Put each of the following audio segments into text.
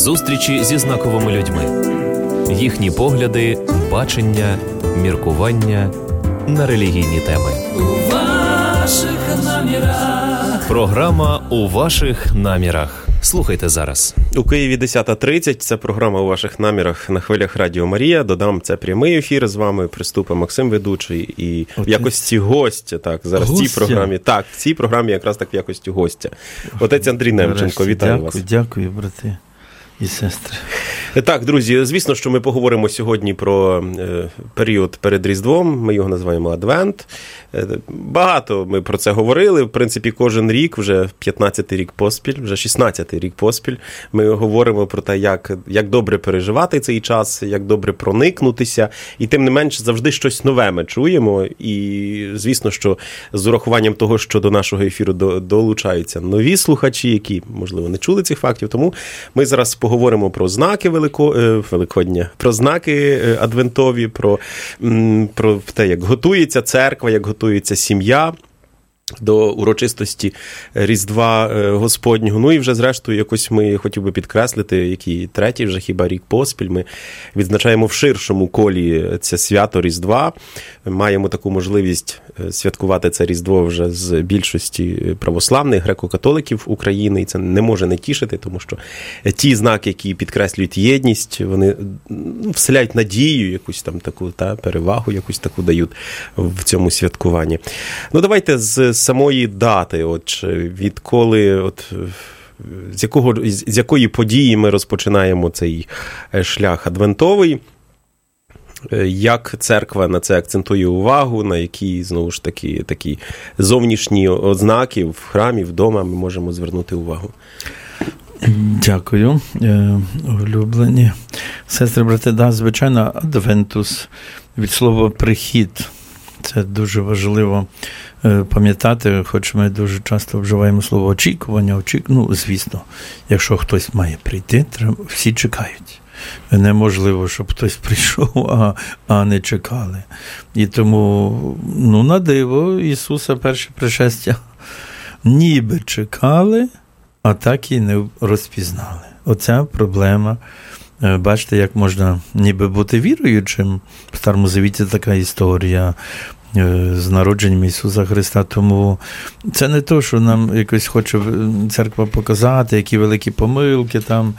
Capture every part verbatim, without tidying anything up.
Зустрічі зі знаковими людьми. Їхні погляди, бачення, міркування на релігійні теми. У ваших намірах. Програма «У ваших намірах». Слухайте зараз. У Києві десята тридцять. Це програма «У ваших намірах» на хвилях Радіо Марія. Додам, це прямий ефір з вами. Приступить Максим ведучий і в якості гостя. Так, зараз в цій програмі. Так, в цій програмі якраз так в якості гостя. Отець Андрій Немченко, вітаю дякую, вас. Дякую, брати і сестри. Так, друзі, звісно, що ми поговоримо сьогодні про е, період перед Різдвом, ми його називаємо Адвент. Е, багато ми про це говорили, в принципі, кожен рік, вже п'ятнадцятий рік поспіль, вже шістнадцятий рік поспіль, ми говоримо про те, як, як добре переживати цей час, як добре проникнутися, і тим не менш завжди щось нове ми чуємо, і звісно, що з урахуванням того, що до нашого ефіру до, долучаються нові слухачі, які, можливо, не чули цих фактів, тому ми зараз поговоримо про знаки Велико... Великодня, про знаки адвентові, про, про те, як готується церква, як готується сім'я до урочистості Різдва Господнього. Ну і вже, зрештою, якось ми хотів би підкреслити, який третій вже хіба рік поспіль, ми відзначаємо в ширшому колі це свято Різдва. Маємо таку можливість святкувати це Різдво вже з більшості православних, греко-католиків України, і це не може не тішити, тому що ті знаки, які підкреслюють єдність, вони вселяють надію, якусь там таку та, перевагу, якусь таку дають в цьому святкуванні. Ну, давайте з самої дати, от, відколи, от, з, якого, з якої події ми розпочинаємо цей шлях адвентовий, як церква на це акцентує увагу, на які, знову ж таки, такі зовнішні ознаки в храмі, вдома ми можемо звернути увагу. Дякую, улюблені сестри, брати. Да, звичайно, адвентус від слова «прихід». Це дуже важливо пам'ятати, хоч ми дуже часто вживаємо слово очікування, очік... ну, звісно, якщо хтось має прийти, треба... всі чекають. Неможливо, щоб хтось прийшов, а, а не чекали. І тому, ну, на диво, Ісуса перше пришестя ніби чекали, а так і не розпізнали. Оця проблема. Бачите, як можна ніби бути віруючим. В Старому Завіті така історія з народженням Ісуса Христа. Тому це не то, що нам якось хоче церква показати, які великі помилки там,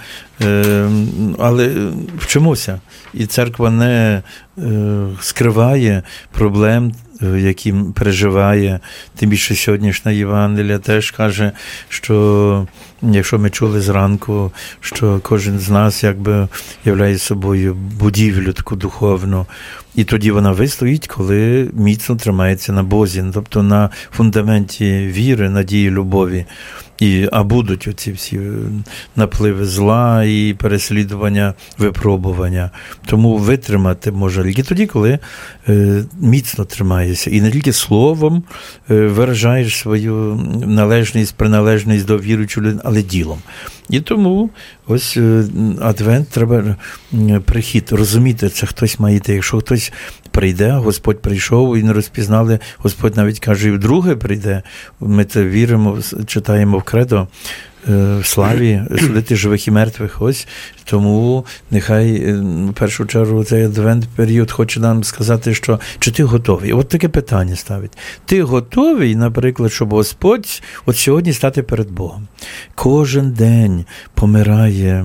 але вчимося. І церква не скриває проблем, які переживає. Тим більше сьогоднішня Євангелія теж каже, що якщо ми чули зранку, що кожен з нас якби являє собою будівлю таку духовну, і тоді вона вистоїть, коли міцно тримається на Бозі, тобто на фундаменті віри, надії, любові. І, а будуть оці всі напливи зла і переслідування, випробування. Тому витримати може тільки тоді, коли е, міцно тримаєшся. І не тільки словом е, виражаєш свою належність, приналежність до віруючої людини, але ділом. І тому ось е, адвент, треба е, прихід, розуміти, це хтось має йти. Якщо хтось прийде, Господь прийшов і не розпізнали, Господь навіть каже, і вдруге прийде. Ми це віримо, читаємо в Кредо, в славі, судити живих і мертвих. Ось тому нехай в першу чергу цей адвент-період хоче нам сказати, що чи ти готовий? От таке питання ставить. Ти готовий, наприклад, щоб Господь от сьогодні стати перед Богом? Кожен день помирає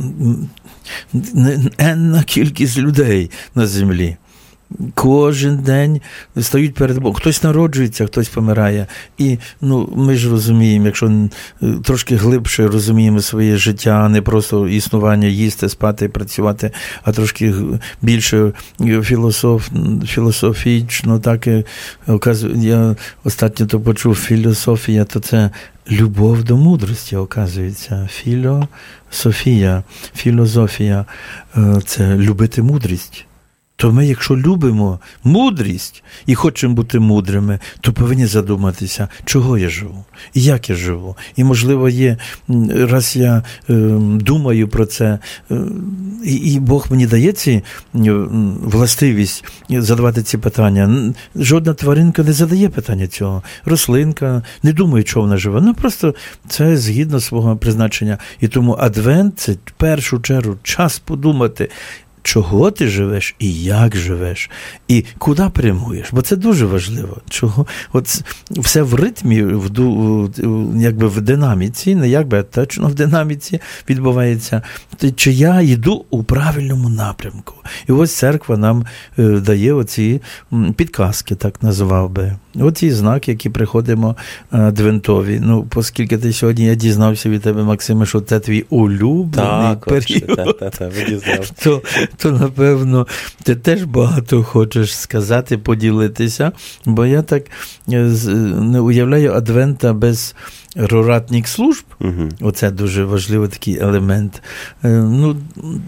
енна кількість людей на землі. Кожен день стають перед Богом. Хтось народжується, хтось помирає. І ну, ми ж розуміємо, якщо трошки глибше розуміємо своє життя, не просто існування, їсти, спати, працювати, а трошки більше філософ, філософічно, так і я останньо то почув, філософія, то це любов до мудрості, оказується. Філософія, філософія – це любити мудрість. то ми, якщо любимо мудрість і хочемо бути мудрими, то повинні задуматися, чого я живу, і як я живу. І, можливо, є, раз я е, думаю про це, е, і, і Бог мені дає ці е, властивість задавати ці питання. Жодна тваринка не задає питання цього. Рослинка не думає, чого вона живе. Ну, просто це згідно свого призначення. І тому адвент – це в першу чергу час подумати, чого ти живеш і як живеш, і куди прямуєш, бо це дуже важливо. Чого? От все в ритмі, в, якби в динаміці, не якби, а точно в динаміці відбувається, чи я йду у правильному напрямку. І ось церква нам дає оці підказки, так називав би. Оці знаки, які приходимо адвентові. Ну, оскільки ти сьогодні, я дізнався від тебе, Максиме, що це твій улюблений так, період. Так, так, так, ви дізнався. То, то, напевно, ти теж багато хочеш сказати, поділитися, бо я так не уявляю адвента без роратних служб. Угу. Оце дуже важливий такий елемент. Ну,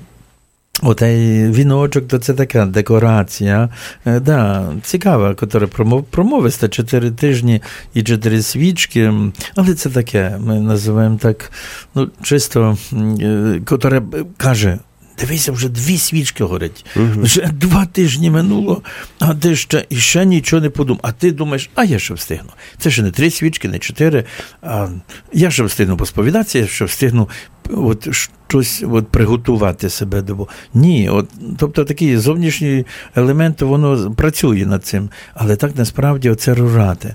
отей віночок, то це така декорація. Да, цікава, яка промов, промовиста, чотири тижні і чотири свічки, але це таке, ми називаємо так, ну, чисто, яка каже, дивися, вже дві свічки горять. Угу. Вже два тижні минуло, а ти ще, і ще нічого не подумав. А ти думаєш, а я ще встигну. Це ще не три свічки, не чотири, а я ще встигну посповідатися, я ще встигну от щось от приготувати себе до Бога. Ні, от, тобто такий зовнішній елемент, воно працює над цим, але так насправді оце рурати,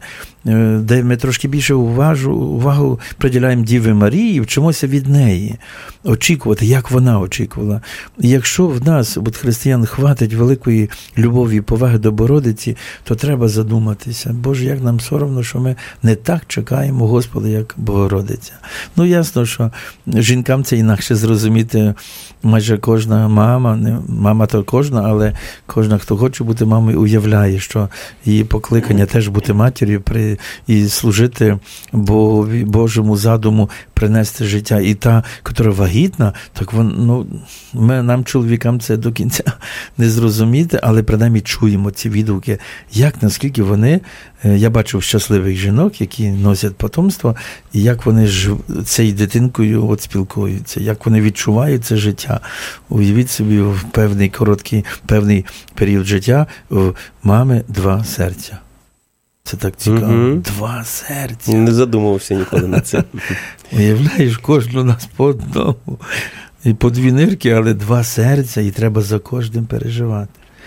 де ми трошки більше увагу, увагу приділяємо Діві Марії і вчимося від неї очікувати, як вона очікувала. І якщо в нас, от християн, хватить великої любові і поваги до Богородиці, то треба задуматися, Боже, як нам соромно, що ми не так чекаємо Господа, як Богородиця. Ну, ясно, що жінкам це інакше зрозуміти майже кожна мама, не мама то кожна, але кожна, хто хоче бути мамою, уявляє, що її покликання теж бути матір'ю при, і служити Богові, Божому задуму, принести життя. І та, яка вагітна, так вон, ну, ми, нам, чоловікам, це до кінця не зрозуміти, але принаймні чуємо ці відгуки, як, наскільки вони, я бачив щасливих жінок, які носять потомство, і як вони ж цією дитинкою от спілкуються, як вони відчувають це життя. Уявіть собі, в певний короткий, певний період життя в мами два серця. Це так цікаво. Угу. Два серця. Не задумувався ніколи на це. Уявляєш, кожну у нас по одному. І по дві нирки, але два серця, і треба за кожним переживати.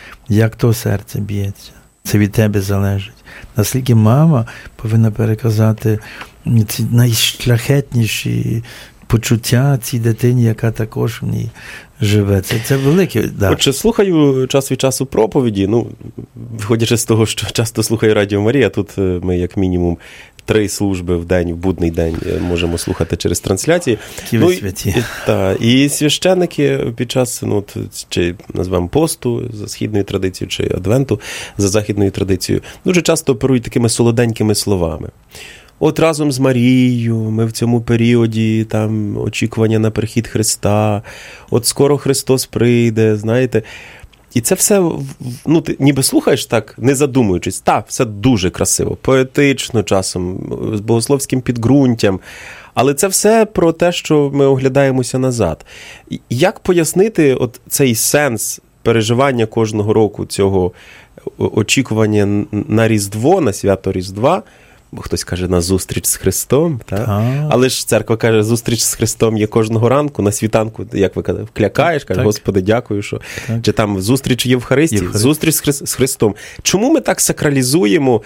Як то серце б'ється. Це від тебе залежить. Наскільки мама повинна переказати ці найшляхетніші почуття цій дитині, яка також в ній живе. Це, це велике. Да. Отже, слухаю час від часу проповіді, ну, виходячи з того, що часто слухаю Радіо Марія, тут ми як мінімум три служби в день, в будний день можемо слухати через трансляції. Такі ви святі. І, та, і священники під час, ну, чи назвемо посту за східною традицією, чи адвенту за західною традицією, дуже часто оперують такими солоденькими словами. От разом з Марією ми в цьому періоді там очікування на прихід Христа, от скоро Христос прийде, знаєте. І це все, ну, ти ніби слухаєш так, не задумуючись. Так, все дуже красиво, поетично часом, з богословським підґрунтям. Але це все про те, що ми оглядаємося назад. Як пояснити от цей сенс переживання кожного року цього очікування на Різдво, на свято Різдва? Бо хтось каже, на зустріч з Христом, так? Але ж церква каже, зустріч з Христом є кожного ранку, на світанку, як ви казали, вклякаєш, каже, Господи, дякую, що... Так. Чи там зустріч Євхаристії, Євхарист. Зустріч з, Хри... з Христом. Чому ми так сакралізуємо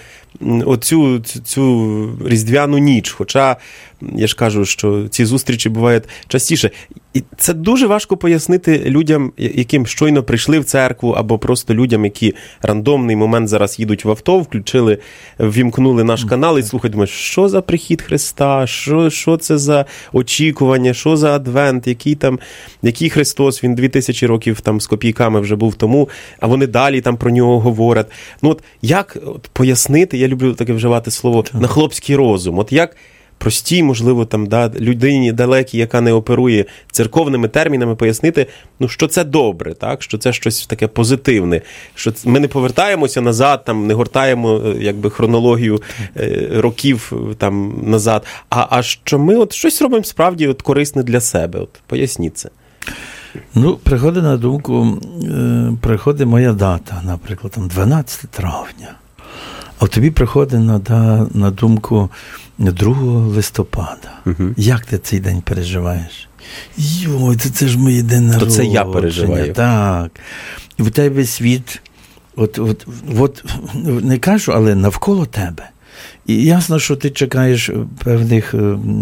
оцю цю, цю різдвяну ніч? Хоча, я ж кажу, що ці зустрічі бувають частіше. І це дуже важко пояснити людям, яким щойно прийшли в церкву, або просто людям, які рандомний момент зараз їдуть в авто, включили, ввімкнули наш канал і слухають, думають, що за прихід Христа, що, що це за очікування, що за адвент, який там, який Христос, він дві тисячі років там з копійками вже був тому, а вони далі там про нього говорять. Ну от як от, пояснити, я люблю таке вживати слово, на хлопський розум, от як простій, можливо, там, да, людині далекій, яка не оперує церковними термінами, пояснити, ну, що це добре, так? Що це щось таке позитивне, що ми не повертаємося назад, там, не гортаємо якби, хронологію е, років там, назад, а, а що ми от щось робимо справді от, корисне для себе. От, поясніть це. Ну, приходить на думку, е, приходить моя дата, наприклад, там дванадцяте травня. А тобі приходить на, да, на думку другого листопада. Угу. Як ти цей день переживаєш? Йой, це, це ж мій день народження. То це я переживаю. Так. І в тебе світ, от, от, от, не кажу, але навколо тебе. І ясно, що ти чекаєш певних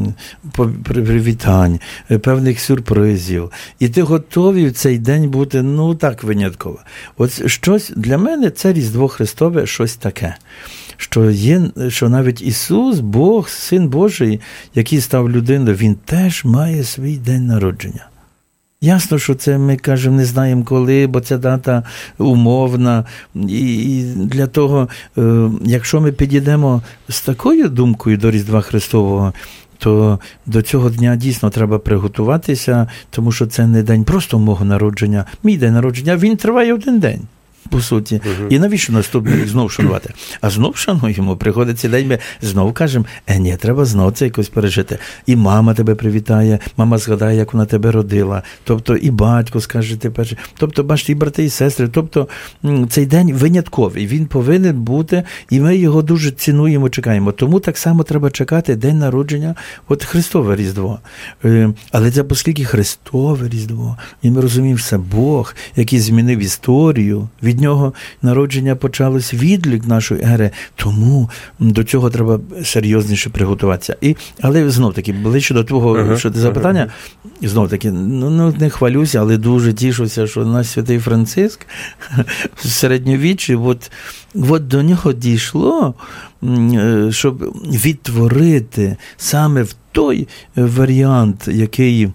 привітань, певних сюрпризів. І ти готовий в цей день бути, ну, так, винятково. От щось, для мене це Різдво Христове щось таке. Що є, що навіть Ісус, Бог, Син Божий, який став людиною, Він теж має свій день народження. Ясно, що це ми, кажемо, не знаємо коли, бо ця дата умовна. І, і для того, е, якщо ми підійдемо з такою думкою до Різдва Христового, то до цього дня дійсно треба приготуватися, тому що це не день просто мого народження. Мій день народження, він триває один день. По суті. Uh-huh. І навіщо наступний рік знову шанувати? А знов шануємо, приходить цей день, ми знову кажемо, е, ні, треба знову це якось пережити. І мама тебе привітає, мама згадає, як вона тебе родила. Тобто і батько скаже ти перший. Тобто, бачите, і брати, і сестри. Тобто цей день винятковий. Він повинен бути, і ми його дуже цінуємо, чекаємо. Тому так само треба чекати день народження, от Христове Різдво. Але це оскільки Христове Різдво, і ми розуміємо, що це Бог, який змінив історію, від нього народження почалось, відлік нашої ери, тому до цього треба серйозніше приготуватися. І, але знов-таки, ближче до твого uh-huh. що ти запитання, uh-huh. знов-таки, ну, ну не хвалюся, але дуже тішуся, що наш святий Франциск в середньовіччі, от, от до нього дійшло, щоб відтворити саме в той варіант, який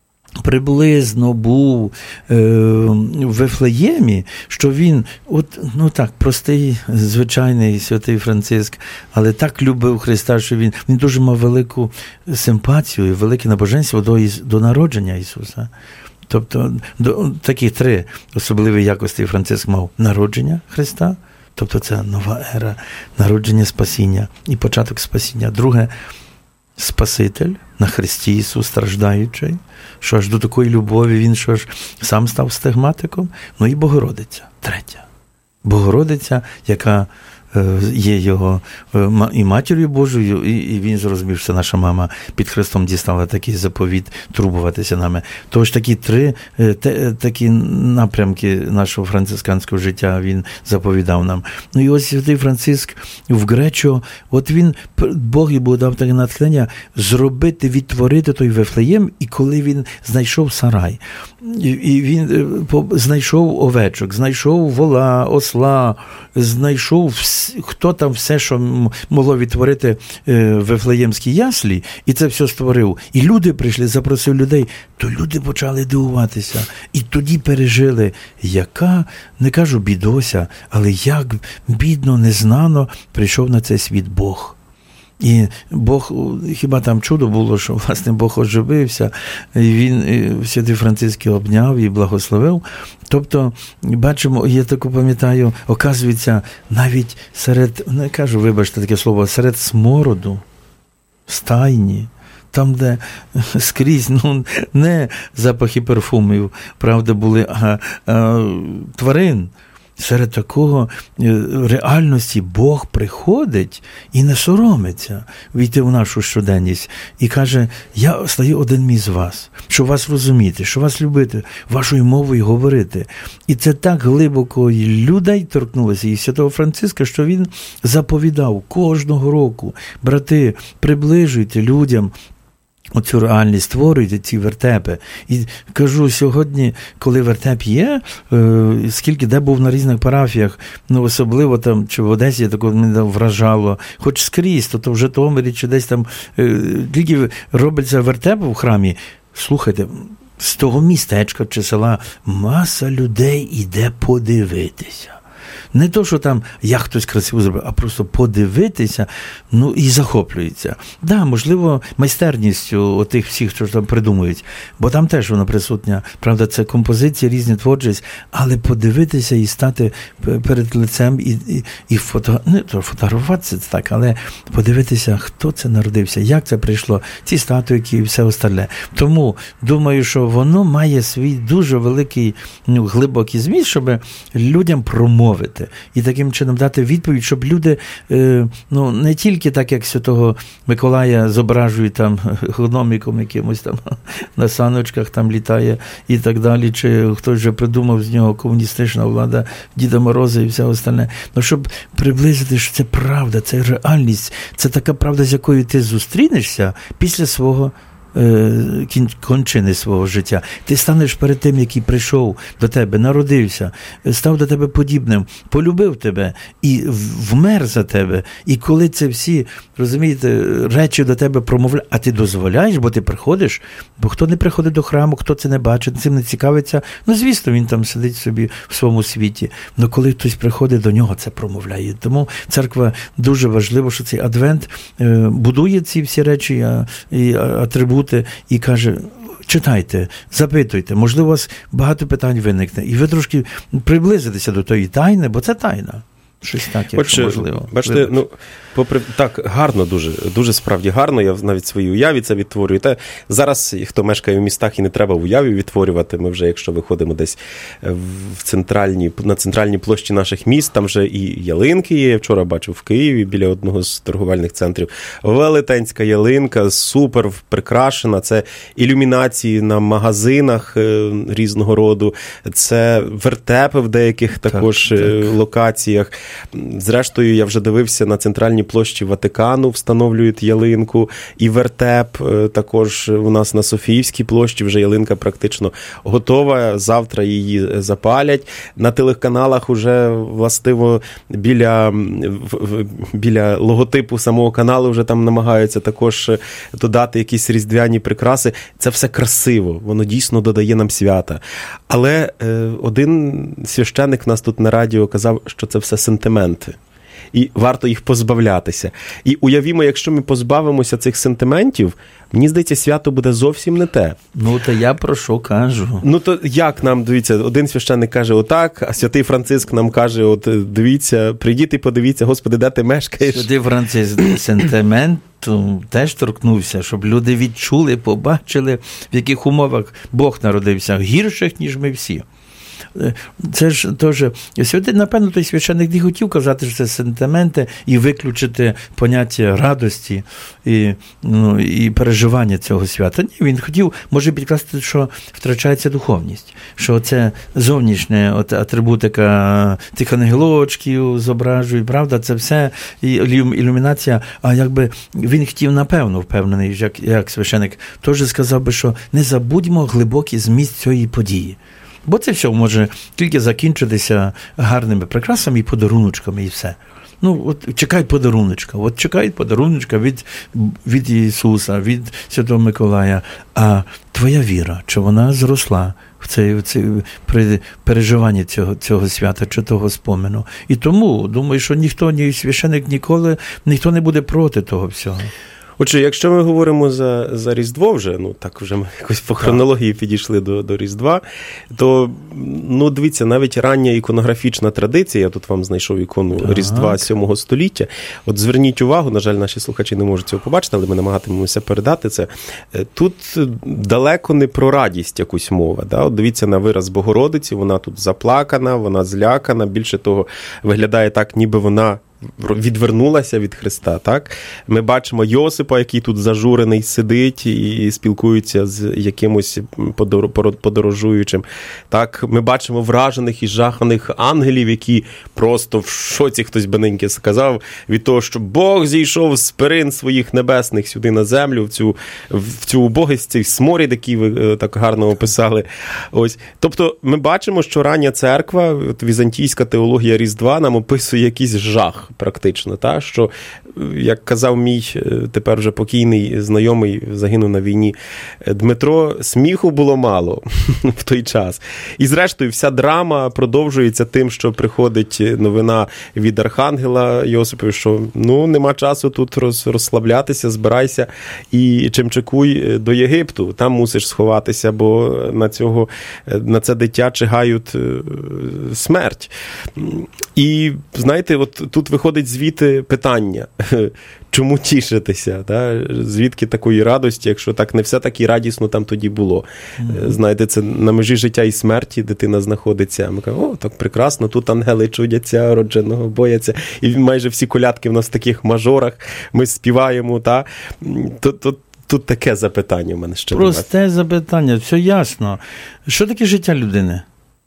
приблизно був е, в Вифлеємі, що він, от, ну так, простий, звичайний святий Франциск, але так любив Христа, що він, він дуже мав велику симпатію і велике набоженство до, до народження Ісуса. Тобто, до, такі три особливі якості Франциск мав: народження Христа, тобто це нова ера, народження спасіння і початок спасіння. Друге, Спаситель на Христі Ісус страждаючий, що аж до такої любові Він що ж сам став стигматиком. Ну і Богородиця, третя. Богородиця, яка є його і матір'ю Божою, і він зрозумів, що наша мама під Христом дістала такий заповіт турбуватися нами. Тож такі три такі напрямки нашого францисканського життя він заповідав нам. Ну і ось святий Франциск в Гречо, от він, Бог йому дав таке натхнення зробити, відтворити той Вифлеєм, і коли він знайшов сарай, і він знайшов овечок, знайшов вола, осла, знайшов хто там все, що могло відтворити Вифлеємські яслі, і це все створив. І люди прийшли, запросив людей, то люди почали дивуватися. І тоді пережили, яка, не кажу бідося, але як бідно, незнано прийшов на цей світ Бог. І Бог, хіба там чудо було, що, власне, Бог оживився, і він святий Франциск обняв і благословив. Тобто, бачимо, я таку пам'ятаю, оказується, навіть серед, не кажу, вибачте таке слово, серед смороду, стайні, там, де скрізь, ну, не запахи парфумів, правда, були, а, а тварин. Серед такого реальності Бог приходить і не соромиться війти в нашу щоденність. І каже, я стаю один із вас, щоб вас розуміти, щоб вас любити, вашою мовою говорити. І це так глибоко і людей торкнулося, і святого Франциска, що він заповідав кожного року: брати, приближуйте людям оцю реальність, створюйте ці вертепи. І кажу, сьогодні, коли вертеп є, скільки де був на різних парафіях, ну особливо там, чи в Одесі, таке мене вражало, хоч скрізь, то, то в Житомирі, чи десь там, тільки робиться вертеп в храмі, слухайте, з того містечка чи села маса людей іде подивитися. Не то, що там як хтось красиво зробив, а просто подивитися, ну, і захоплюється. Да, можливо, майстерністю отих всіх, що там придумують, бо там теж воно присутня. Правда, це композиції, різні творчість, але подивитися і стати перед лицем і, і, і фото, не то фотографуватися, це так, але подивитися, хто це народився, як це прийшло, ці статуйки і все остальне. Тому, думаю, що воно має свій дуже великий, ну, глибокий зміст, щоб людям промовити і таким чином дати відповідь, щоб люди, е, ну, не тільки так, як Святого Миколая зображують там гномиком якимось там на саночках там літає і так далі, чи хтось вже придумав з нього комуністична влада Діда Мороза і все остальне. Ну, щоб приблизити, що це правда, це реальність, це така правда, з якою ти зустрінешся після свого кончини свого життя. Ти станеш перед тим, який прийшов до тебе, народився, став до тебе подібним, полюбив тебе і вмер за тебе. І коли це всі, розумієте, речі до тебе промовляють, а ти дозволяєш, бо ти приходиш, бо хто не приходить до храму, хто це не бачить, цим не цікавиться, ну, звісно, він там сидить собі в своєму світі. Но коли хтось приходить, до нього це промовляє. Тому церква дуже важливо, що цей адвент будує ці всі речі і атрибути, і каже, читайте, запитуйте, можливо, у вас багато питань виникне, і ви трошки приблизитеся до тої тайни, бо це тайна. Щось так, якщо можливо. Бачите, ну, попри, так, гарно дуже, дуже справді гарно, я навіть в своїй уяві це відтворюю. Та зараз, хто мешкає в містах, і не треба в уяві відтворювати, ми вже, якщо виходимо десь в центральні, на центральній площі наших міст, там вже і ялинки є, я вчора бачив в Києві, біля одного з торговельних центрів, велетенська ялинка, супер прикрашена, це ілюмінації на магазинах різного роду, це вертепи в деяких також так, так. локаціях. Зрештою, я вже дивився, на центральній площі Ватикану встановлюють ялинку, і вертеп також у нас на Софіївській площі, вже ялинка практично готова, завтра її запалять. На телеканалах уже, властиво, біля, біля логотипу самого каналу вже там намагаються також додати якісь різдвяні прикраси. Це все красиво, воно дійсно додає нам свята. Але один священик в нас тут на радіо казав, що це все сентименти. І варто їх позбавлятися. І уявімо, якщо ми позбавимося цих сентиментів, мені здається, свято буде зовсім не те. Ну, то я про що кажу? Ну, то як нам, дивіться, один священник каже отак, а святий Франциск нам каже, от дивіться, прийдіть і подивіться, Господи, де ти мешкаєш? Святий Франциск сентименту теж торкнувся, щоб люди відчули, побачили, в яких умовах Бог народився, гірших, ніж ми всі. Це ж теж, сьогодні, напевно, той священник не хотів казати, що це сентименти і виключити поняття радості і, ну, і переживання цього свята. Ні, він хотів, може, підкласти, що втрачається духовність, що це зовнішня от, атрибутика тих ангелочків зображують, правда, це все ілюмінація, а якби він хотів, напевно, впевнений, як, як священник, теж сказав би, що не забудьмо глибокий зміст цієї події. Бо це все може тільки закінчитися гарними прикрасами і подаруночками, і все. Ну, от чекають подаруночка, от чекають подаруночка від, від Ісуса, від Святого Миколая. А твоя віра, чи вона зросла в це, в це при переживанні цього, цього свята, чи того спомену? І тому, думаю, що ніхто, ні священик ніколи, ніхто не буде проти того всього. Отже, якщо ми говоримо за, за Різдво вже, ну так вже ми якось по хронології підійшли до, до Різдва, то, ну дивіться, навіть рання іконографічна традиція, я тут вам знайшов ікону так. Різдва сьомого століття, от зверніть увагу, на жаль, наші слухачі не можуть цього побачити, але ми намагатимемося передати це. Тут далеко не про радість якусь мова, да? От дивіться на вираз Богородиці, вона тут заплакана, вона злякана, більше того, виглядає так, ніби вона відвернулася від Христа, так? Ми бачимо Йосипа, який тут зажурений сидить і спілкується з якимось подорожуючим. Так, ми бачимо вражених і жаханих ангелів, які просто в шоці, хтось бененьке сказав, від того, що Бог зійшов з перин своїх небесних сюди на землю, в цю, в цю убогість, цей сморід, який ви так гарно описали. Ось. Тобто ми бачимо, що рання церква, візантійська теологія Різдва нам описує якийсь жах. сміх практично, та, що, як казав мій тепер вже покійний знайомий, загинув на війні, Дмитро, сміху було мало в той час. І зрештою вся драма продовжується тим, що приходить новина від Архангела Йосипу, що ну нема часу тут роз, розслаблятися, збирайся і чимчикуй до Єгипту. Там мусиш сховатися, бо на цього, на це дитя чигають смерть. І, знаєте, от тут виходить звідти питання, чому тішитися, да? Звідки такої радості, якщо так не все так і радісно там тоді було. Mm-hmm. Знаєте, це на межі життя і смерті дитина знаходиться. Ми кажемо, о, так прекрасно, тут ангели чудяться, родженого бояться. І майже всі колядки в нас в таких мажорах, ми співаємо, та? Тут, тут, тут таке запитання в мене ще. Просте запитання, все ясно. Що таке життя людини?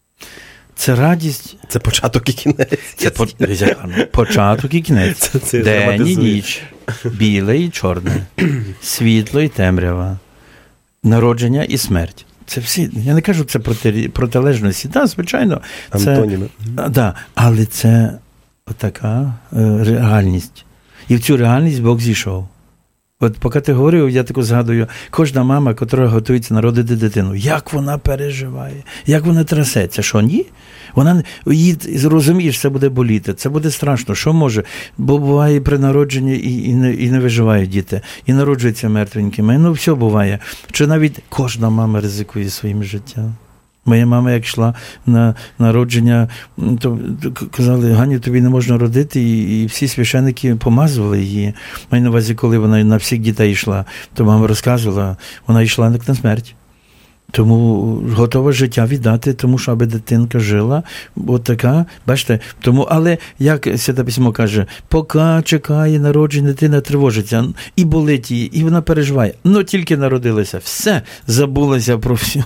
Це радість. Це початок і кінець. Це по... початок і кінець. Це, це день і ніч. Біле і чорне. Світло і темрява. Народження і смерть. Це всі, я не кажу, це проти... протилежності. Так, звичайно. Це... Антоніми. Да, але це така е, реальність. І в цю реальність Бог зійшов. От поки ти говорив, я таку згадую, кожна мама, яка готується народити дитину, як вона переживає, як вона трясеться, що ні? Вона, їй, розумієш, це буде боліти, це буде страшно, що може? Бо буває при народженні і, і, не, і не виживають діти, і народжуються мертвенькими, ну все буває. Чи навіть кожна мама ризикує своїм життям. Моя мама, як йшла на народження, то казали, Ганю, тобі не можна родити, і, і всі священники помазували її. Маю на увазі, коли вона на всіх дітей йшла, то мама розказувала, вона йшла як на смерть. Тому готова життя віддати, тому що аби дитинка жила, от така, бачите, тому, але, як Святе Письмо каже, поки чекає народження, дитина тривожиться, і болить її, і вона переживає, ну тільки народилася, все, забулася про всю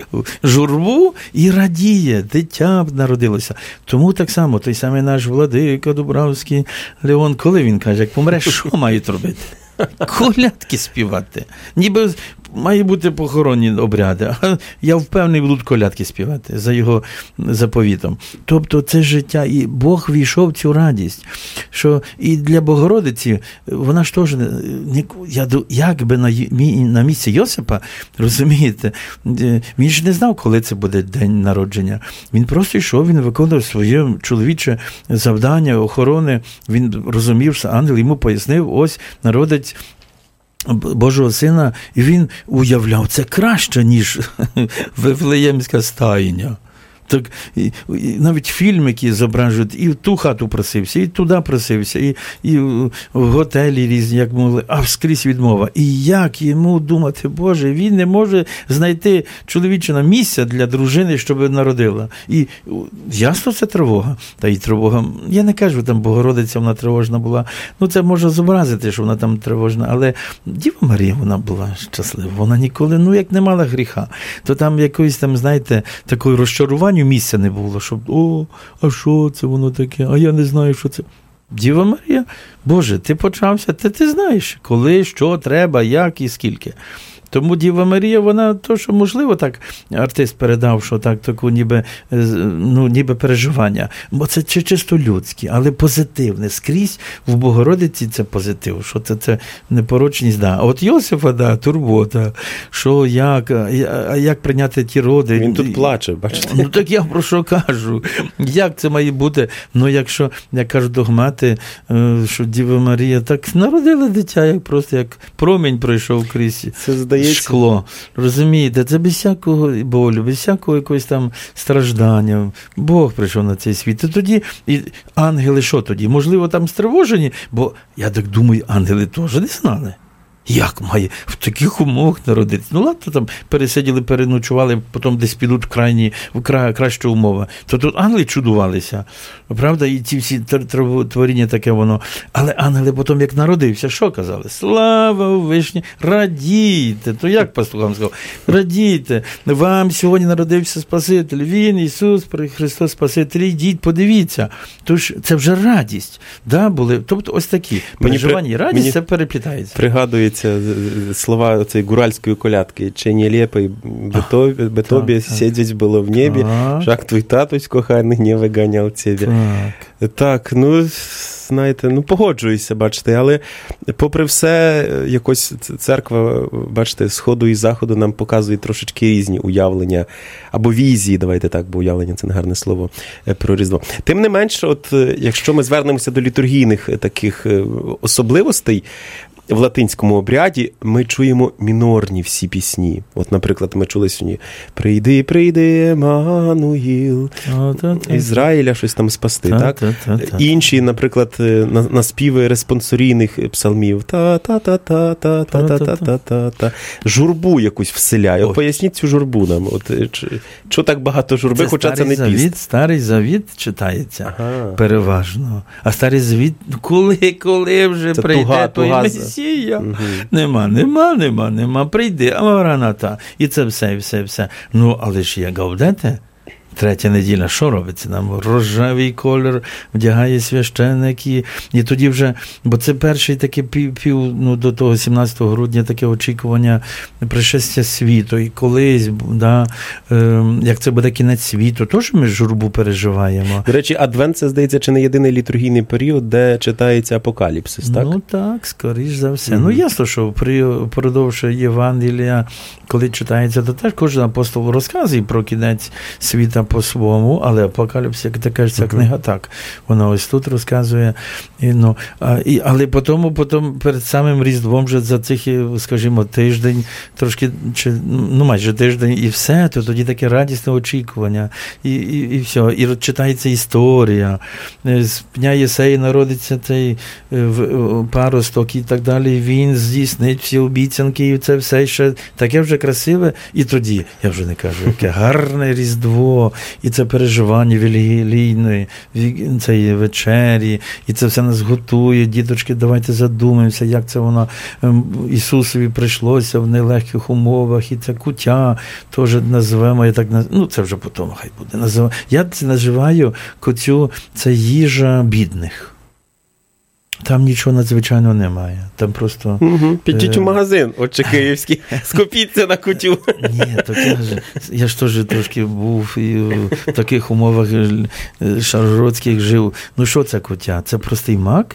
журбу і радіє, дитя народилося. Тому так само, той самий наш владика Дубравський Леон, коли він каже, як помре, що мають робити? Колядки співати. Ніби має бути похоронні обряди, а я впевнений, будуть колядки співати за його заповітом. Тобто це життя, і Бог війшов в цю радість, що і для Богородиці, вона ж теж, як би на, на місці Йосипа, розумієте, він ж не знав, коли це буде день народження. Він просто йшов, він виконував своє чоловіче завдання, охорони, він розумів, що ангел йому пояснив, ось народить Божого Сина, і він уявляв, це краще, ніж Вифлеємська стайня. Так, і, і навіть фільм, які зображують, і в ту хату просився, і туди просився, і, і в готелі різні, як могли, а вскрізь відмова. І як йому думати, Боже, він не може знайти чоловічина місця для дружини, щоб народила. І ясно, це тривога. Та й тривога, я не кажу, там Богородиця, вона тривожна була, ну це може зобразити, що вона там тривожна, але Діва Марія, вона була щаслива, вона ніколи, ну як не мала гріха, то там якоїсь там, знаєте, такої розчарування місця не було, щоб, о, а що це воно таке, а я не знаю, що це. Діва Марія, Боже, ти почався, ти, ти знаєш, коли, що треба, як і скільки. Тому Діва Марія, вона, то, що, можливо, так артист передав, що так, таку ніби, ну, ніби переживання. Бо це чисто людське, але позитивне. Скрізь в Богородиці це позитив, що це, це непорочність, да. А от Йосифа, да, турбота, що як, як прийняти ті роди. Він тут плаче, бачите? Ну, так я про що кажу. Як це має бути? Ну, якщо, як кажуть догмати, що Діва Марія так народила дитя, як просто як промінь пройшов крізь. Це здається. Шкло. Розумієте, це без всякого болю, без всякого якогось там страждання. Бог прийшов на цей світ. І тоді, і ангели що тоді? Можливо, там стривожені, бо, я так думаю, ангели теж не знали. Як має в таких умовах народитися? Ну, ладно, там пересиділи, переночували, потім десь підуть в крайні, в кра, краща умова. То тут ангели чудувалися. Правда, і ці всі творіння таке воно. Але ангели потім, як народився, що казали? Слава Вишні, радійте. То як пастухам сказав? Радійте. Вам сьогодні народився Спаситель. Він, Ісус, Христос Спаситель. Йдіть, подивіться. Тож це вже радість. Да, були? Тобто ось такі переживання і радість, це переплітається. Пригадується згадуються слова цієї гуральської колядки. «Чи не лєпий би тобі, би тобі сидіть було в небі, жак твій татусь коханий не виганяв тебе». Так. Так, ну, знаєте, ну, погоджуюся, бачите, але попри все, якось церква, бачите, сходу і заходу нам показує трошечки різні уявлення, або візії, давайте так, бо уявлення – це не гарне слово, про Різдво. Тим не менше, от, якщо ми звернемося до літургійних таких особливостей, в латинському обряді ми чуємо мінорні всі пісні. От, наприклад, ми чули сьогодні «Прийди, прийди, Еммануїл», Ізраїля щось там спасти, так? Інші, наприклад, наспіви респонсорійних псалмів. Та-та-та-та-та-та-та-та-та. Журбу якусь вселяє. От поясніть цю журбу нам. От, що так багато журби, це хоча це не піст? Старий Завіт читається ага. переважно. А Старий Завіт, коли, коли вже це прийде туга, той туга. Месія? Угу. Нема, нема, нема, нема, прийди, а мараната. І це все, і все, і все. Ну, але ж є Гаудете. Третя неділя, що робиться? Нам рожевий колір вдягає священник, і, і тоді вже, бо це перший такий пів, пів ну, до того сімнадцятого грудня таке очікування пришестя світу. І колись, да, е, як це буде кінець світу, теж ми журбу переживаємо. До речі, Адвент, це, здається, чи не єдиний літургійний період, де читається Апокаліпсис, так? Ну так, скоріш за все. Mm-hmm. Ну ясно, що при, продовж Євангелія, коли читається, то теж кожен апостол розказує про кінець світа по-своєму, але Апокаліпсис, як ти кажеш, ця uh-huh. книга так. Вона ось тут розказує. І, ну, а, і, але потім, потім перед самим Різдвом вже за цих, скажімо, тиждень, трошки, чи, ну майже тиждень, і все, то тоді таке радісне очікування. І, і, і все. І читається історія. З Пня Єсеї народиться цей паросток і так далі. Він здійснить всі обіцянки, і це все ще таке вже красиве. І тоді, я вже не кажу, яке гарне Різдво, і це переживання вілігілійної, цієї вечері, і це все нас готує. Діточки, давайте задумаємося, як це воно Ісусові прийшлося в нелегких умовах, і це куття теж називаємо, я так наз... ну це вже потім хай буде. Назив... Я це називаю куттю, це їжа бідних. Там нічого надзвичайного немає. Там просто... Угу. Підіть е... у магазин, отче київський, скупіться на кутю. Ні, так я ж, я ж теж трошки був і в таких умовах шаргородських жив. Ну що це кутя? Це простий мак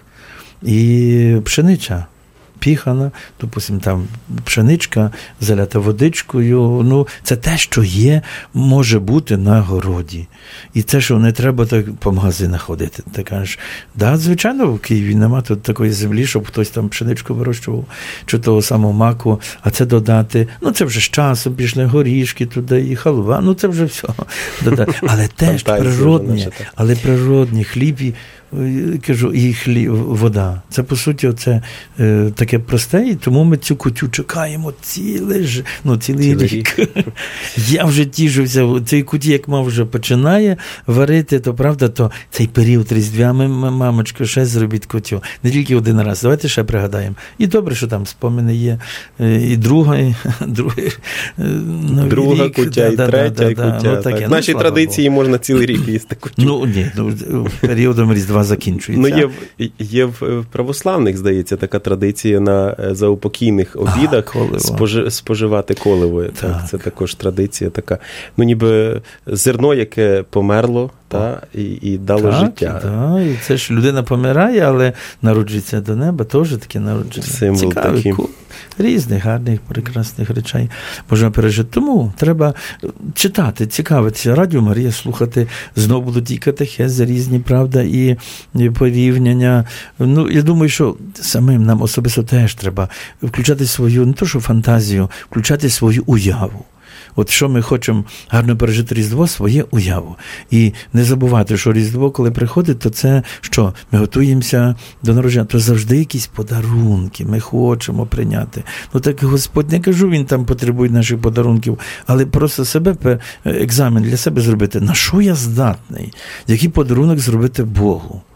і пшенича. Піхана, допустим, там пшеничка, залята водичкою, ну, це те, що є, може бути на городі. І це, що не треба так по магазинах ходити. Ти кажеш, да, звичайно, в Києві нема тут такої землі, щоб хтось там пшеничку вирощував, чи того самого маку, а це додати, ну, це вже з часом пішли горішки туди, і халва, ну, це вже все. Додати. Але теж природні, але природні хліб і кажу, і хліб, вода. Це, по суті, оце е, таке просте, і тому ми цю кутю чекаємо цілий, ж, ну, цілий, цілий рік. рік. Я вже тішуся, в цій куті, як мама вже починає варити, то, правда, то цей період різдвями, мамочка, ще зробіть кутю. Не тільки один раз, давайте ще пригадаємо. І добре, що там спомини є. І друга, і другий, ну, друга рік, кутя, да, і третя, да, і кутя. Да, ну, таке, в нашій ну, традиції Богу. Можна цілий рік їсти кутю. Ну, ні, ну, періодом Різдва закінчується. Ну, є, є в православних, здається, така традиція на заупокійних обідах а, спожи, споживати коливо. Так. Так, це також традиція така. Ну, ніби зерно, яке померло, та, і, і дало так, життя. Так, і це ж людина помирає, але народжується до неба, теж таке народження. Символ цікавий, такий. Різних, гарних, прекрасних речей можна пережити. Тому треба читати, цікавитися. Радіо Марія слухати. Знову будуть і катехези різні, правда, і порівняння. Ну, я думаю, що самим нам особисто теж треба включати свою, не то що фантазію, включати свою уяву. От що ми хочемо гарно пережити Різдво, своє уяву. І не забувати, що Різдво, коли приходить, то це що? Ми готуємося до народження, то завжди якісь подарунки ми хочемо прийняти. Ну так Господь, не кажу, він там потребує наших подарунків, але просто себе, екзамен для себе зробити. На що я здатний? Який подарунок зробити Богу?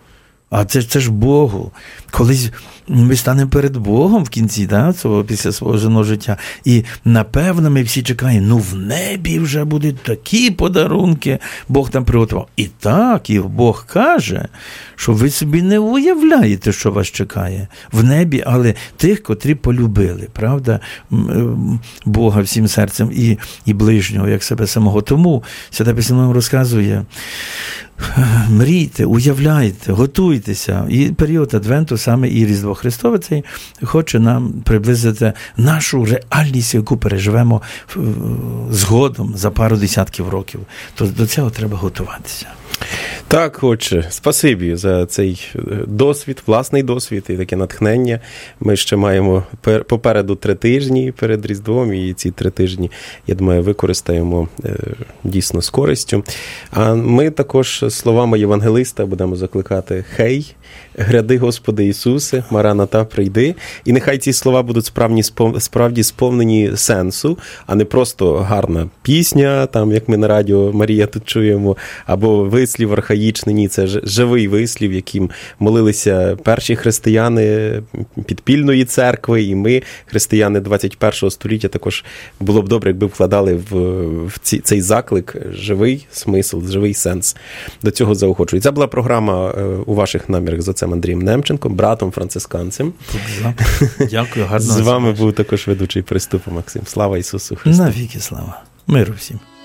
А це, це ж Богу. Колись ми станемо перед Богом в кінці, да, цього, після свого земного життя. І, напевно, ми всі чекаємо, ну в небі вже будуть такі подарунки, Бог там приготував. І так, і Бог каже, що ви собі не уявляєте, що вас чекає в небі, але тих, котрі полюбили, правда, Бога всім серцем і, і ближнього, як себе самого. Тому Свята Письмо нам розказує, мрійте, уявляйте, готуйтеся. І період Адвенту, саме і Різдво Христове, цей хоче нам приблизити нашу реальність, яку переживемо згодом за пару десятків років. То до цього треба готуватися. Так, отже, спасибі за цей досвід, власний досвід і таке натхнення. Ми ще маємо попереду три тижні перед Різдвом, і ці три тижні, я думаю, використаємо дійсно з користю. А ми також словами євангелиста будемо закликати: «Хей, гряди, Господи Ісусе, Мараната, прийди». І нехай ці слова будуть справді, справді сповнені сенсу, а не просто гарна пісня, там, як ми на радіо Марія тут чуємо, або вислів архаїчний. Ні, це живий вислів, яким молилися перші християни підпільної церкви, і ми, християни двадцять першого століття, також було б добре, якби вкладали в, в ці, цей заклик живий смисл, живий сенс. До цього заохочують. Це була програма «У ваших намірах» з отцем Андрієм Немченком, братом францисканцем. Дякую, гарно. З вами був також ведучий Приступа Максим. Слава Ісусу Христу! Навіки слава. Миру всім.